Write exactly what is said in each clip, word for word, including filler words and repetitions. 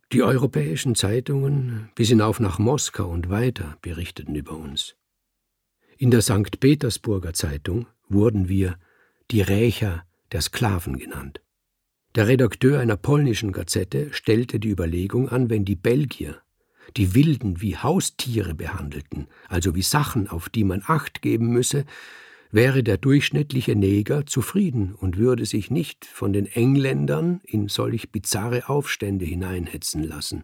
Die europäischen Zeitungen bis hinauf nach Moskau und weiter berichteten über uns. In der Sankt Petersburger Zeitung wurden wir die Rächer der Sklaven genannt. Der Redakteur einer polnischen Gazette stellte die Überlegung an, wenn die Belgier die Wilden wie Haustiere behandelten, also wie Sachen, auf die man Acht geben müsse, wäre der durchschnittliche Neger zufrieden und würde sich nicht von den Engländern in solch bizarre Aufstände hineinhetzen lassen.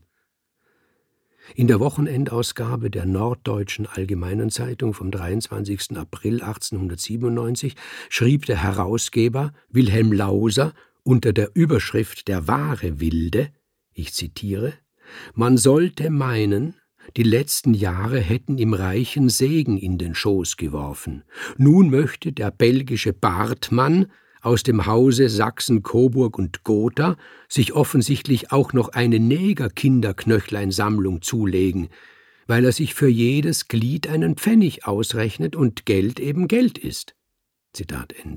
In der Wochenendausgabe der Norddeutschen Allgemeinen Zeitung vom dreiundzwanzigsten April achtzehnhundertsiebenundneunzig schrieb der Herausgeber Wilhelm Lauser unter der Überschrift »Der wahre Wilde«, ich zitiere, »Man sollte meinen, die letzten Jahre hätten ihm reichen Segen in den Schoß geworfen. Nun möchte der belgische Bartmann aus dem Hause Sachsen, Coburg und Gotha sich offensichtlich auch noch eine Negerkinderknöchleinsammlung zulegen, weil er sich für jedes Glied einen Pfennig ausrechnet und Geld eben Geld ist.« Zitat Ende.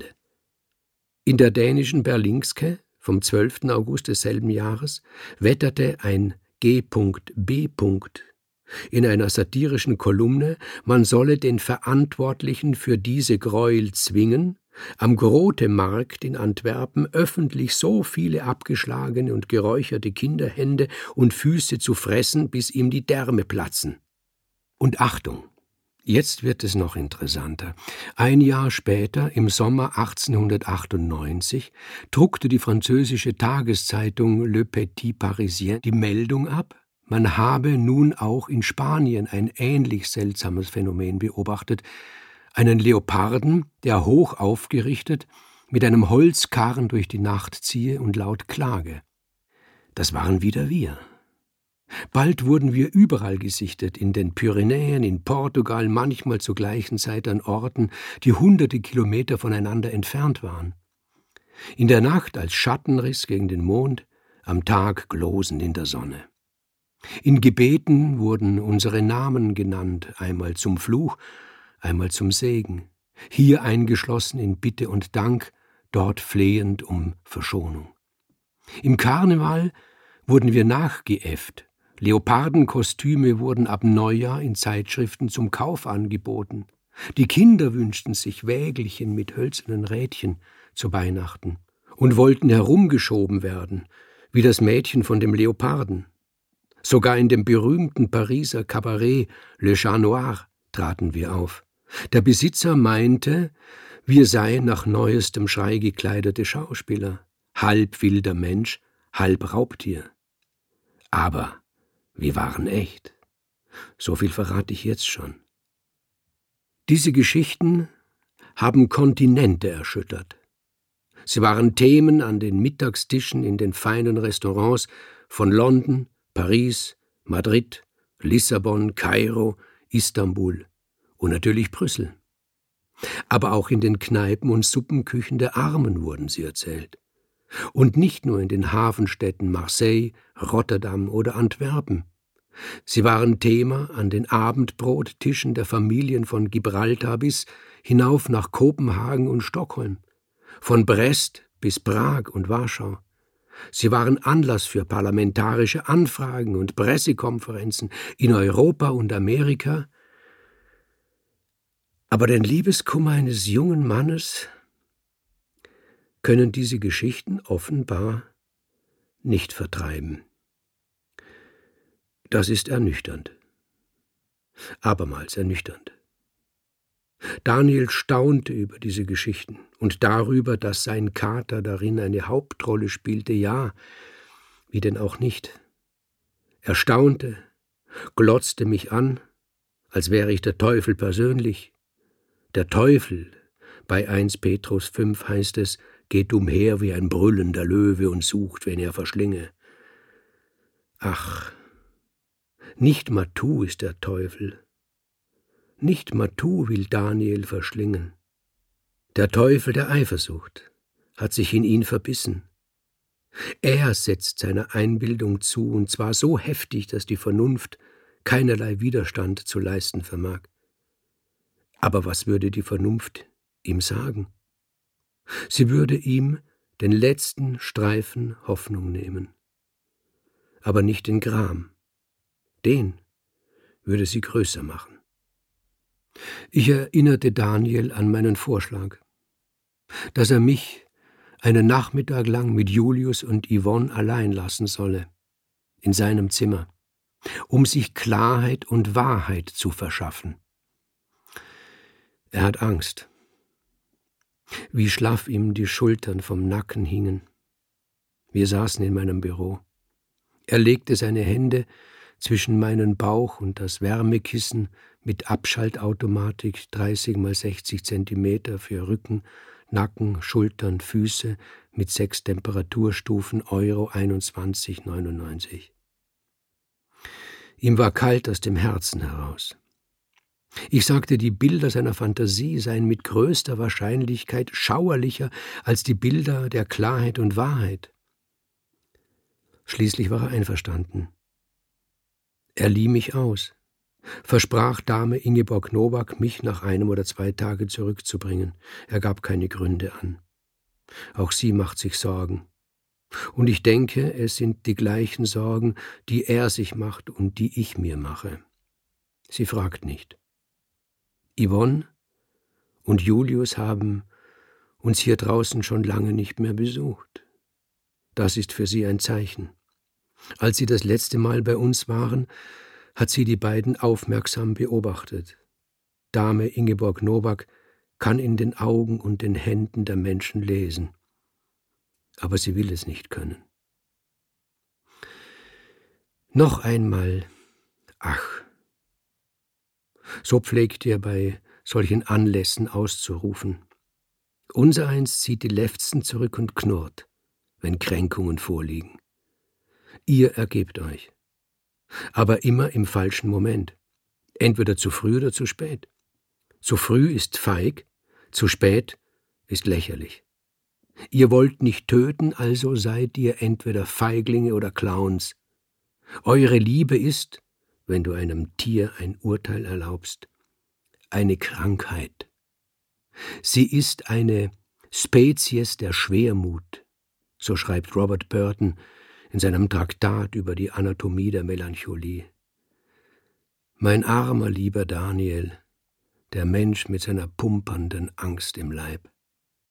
In der dänischen Berlingske vom zwölften August desselben Jahres wetterte ein G B in einer satirischen Kolumne, man solle den Verantwortlichen für diese Gräuel zwingen, am Grote-Markt in Antwerpen öffentlich so viele abgeschlagene und geräucherte Kinderhände und Füße zu fressen, bis ihm die Därme platzen. Und Achtung, jetzt wird es noch interessanter. Ein Jahr später, im Sommer achtzehnhundertachtundneunzig, druckte die französische Tageszeitung Le Petit Parisien die Meldung ab, man habe nun auch in Spanien ein ähnlich seltsames Phänomen beobachtet, einen Leoparden, der hoch aufgerichtet mit einem Holzkarren durch die Nacht ziehe und laut klage. Das waren wieder wir. Bald wurden wir überall gesichtet, in den Pyrenäen, in Portugal, manchmal zur gleichen Zeit an Orten, die hunderte Kilometer voneinander entfernt waren. In der Nacht als Schattenriss gegen den Mond, am Tag glosend in der Sonne. In Gebeten wurden unsere Namen genannt, einmal zum Fluch, einmal zum Segen, hier eingeschlossen in Bitte und Dank, dort flehend um Verschonung. Im Karneval wurden wir nachgeäfft, Leopardenkostüme wurden ab Neujahr in Zeitschriften zum Kauf angeboten, die Kinder wünschten sich Wägelchen mit hölzernen Rädchen zu Weihnachten und wollten herumgeschoben werden, wie das Mädchen von dem Leoparden. Sogar in dem berühmten Pariser Kabarett Le Chat Noir traten wir auf. Der Besitzer meinte, wir seien nach neuestem Schrei gekleidete Schauspieler, halb wilder Mensch, halb Raubtier. Aber wir waren echt. So viel verrate ich jetzt schon. Diese Geschichten haben Kontinente erschüttert. Sie waren Themen an den Mittagstischen in den feinen Restaurants von London, Paris, Madrid, Lissabon, Kairo, Istanbul und natürlich Brüssel. Aber auch in den Kneipen und Suppenküchen der Armen wurden sie erzählt. Und nicht nur in den Hafenstädten Marseille, Rotterdam oder Antwerpen. Sie waren Thema an den Abendbrottischen der Familien von Gibraltar bis hinauf nach Kopenhagen und Stockholm, von Brest bis Prag und Warschau. Sie waren Anlass für parlamentarische Anfragen und Pressekonferenzen in Europa und Amerika. Aber den Liebeskummer eines jungen Mannes können diese Geschichten offenbar nicht vertreiben. Das ist ernüchternd. Abermals ernüchternd. Daniel staunte über diese Geschichten und darüber, dass sein Kater darin eine Hauptrolle spielte, ja, wie denn auch nicht. Er staunte, glotzte mich an, als wäre ich der Teufel persönlich. Der Teufel, bei erster Petrus fünf heißt es, geht umher wie ein brüllender Löwe und sucht, wen er verschlinge. Ach, nicht Matou ist der Teufel. Nicht Matou will Daniel verschlingen. Der Teufel der Eifersucht hat sich in ihn verbissen. Er setzt seiner Einbildung zu, und zwar so heftig, dass die Vernunft keinerlei Widerstand zu leisten vermag. Aber was würde die Vernunft ihm sagen? Sie würde ihm den letzten Streifen Hoffnung nehmen. aber nicht den Gram. Den würde sie größer machen. Ich erinnerte Daniel an meinen Vorschlag, dass er mich einen Nachmittag lang mit Julius und Yvonne allein lassen solle, in seinem Zimmer, um sich Klarheit und Wahrheit zu verschaffen. Er hat Angst, wie schlaff ihm die Schultern vom Nacken hingen. Wir saßen in meinem Büro. Er legte seine Hände zwischen meinen Bauch und das Wärmekissen mit Abschaltautomatik dreißig mal sechzig Zentimeter für Rücken, Nacken, Schultern, Füße mit sechs Temperaturstufen, Euro einundzwanzig neunundneunzig. Ihm war kalt aus dem Herzen heraus. Ich sagte, die Bilder seiner Fantasie seien mit größter Wahrscheinlichkeit schauerlicher als die Bilder der Klarheit und Wahrheit. Schließlich war er einverstanden. Er lieh mich aus, versprach Dame Ingeborg Nowak, mich nach einem oder zwei Tagen zurückzubringen. Er gab keine Gründe an. Auch sie macht sich Sorgen. Und ich denke, es sind die gleichen Sorgen, die er sich macht und die ich mir mache. Sie fragt nicht. Yvonne und Julius haben uns hier draußen schon lange nicht mehr besucht. Das ist für sie ein Zeichen. Als sie das letzte Mal bei uns waren, hat sie die beiden aufmerksam beobachtet. Dame Ingeborg Nowak kann in den Augen und den Händen der Menschen lesen. Aber sie will es nicht können. Noch einmal, ach. So pflegt ihr bei solchen Anlässen auszurufen. Unsereins zieht die Lefzen zurück und knurrt, wenn Kränkungen vorliegen. Ihr ergebt euch. Aber immer im falschen Moment. Entweder zu früh oder zu spät. Zu früh ist feig, zu spät ist lächerlich. Ihr wollt nicht töten, also seid ihr entweder Feiglinge oder Clowns. Eure Liebe ist, wenn du einem Tier ein Urteil erlaubst, eine Krankheit. Sie ist eine Spezies der Schwermut, so schreibt Robert Burton in seinem Traktat über die Anatomie der Melancholie. Mein armer, lieber Daniel, der Mensch mit seiner pumpernden Angst im Leib.